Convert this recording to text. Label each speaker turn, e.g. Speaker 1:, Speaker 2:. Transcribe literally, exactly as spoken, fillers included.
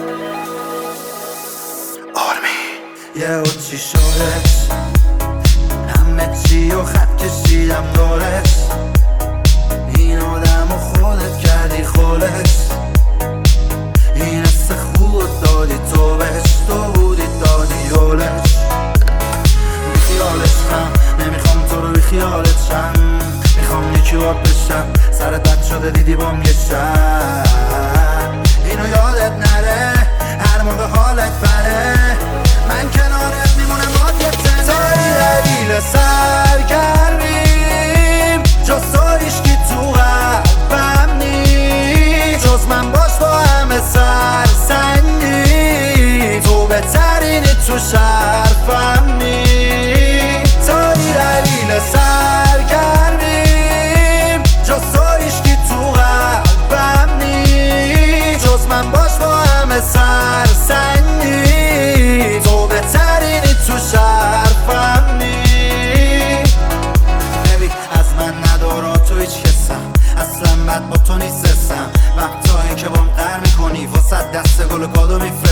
Speaker 1: یه او چی شدش همه چی و خط کشیدم دورش این آدم و خودت کردی خولش این حس خود دادی تو بهش تو بودی دادی یولش بی خیالش هم نمیخوام تو رو بی خیالت شم میخوام یکی باب بشم سرت بد شده دیدی بام یه شب اینو یادت نره هر موقع حالت بره من کنارت میمونم باد یه تنه تایی دلیل سرگرمیم جز تو هیشکی تو قلبم نیست جز من باش با همه سرسنگی تو بهترینی تو شرفمی تایی دلیل سرگرمیم جز تو هیشکی تو قلبم نیست جز من باش با همه سرسنگی تو بهترینی تو شرفمی نبی از من ندارا تو هیچ کسم اصلا بد با تو نیستم وقتایی که بام قهر میکنی واسه دست گل و کادو میفرستم